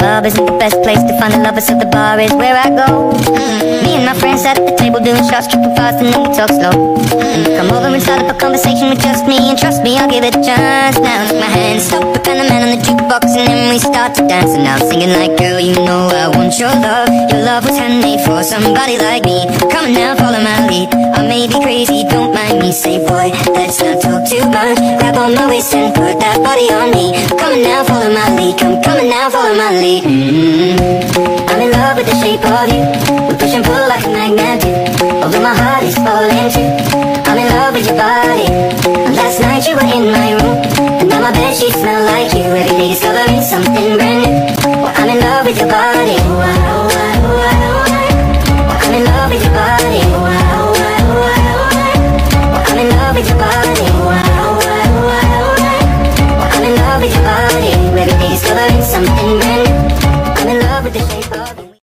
club isn't the best place to find the lovers, so the bar is where I go. Me and my friends sat at the table doing shots, tripping fast, and then we talk slow. Come over and start up a conversation with just me, and trust me, I'll give it a chance. Now take my hand, stop it, and the man on the jukebox, and then we start to dance. And now I'm singing like, girl, you know I want your love. Your love was handmade for somebody like me. Come on now, follow my lead. I may be crazy, don't mind me. Say, boy, let's not talk too much. Grab on my waist and put that body on me. Come on now, follow my lead. Come on now, follow my lead. I'm in love with the shape of you.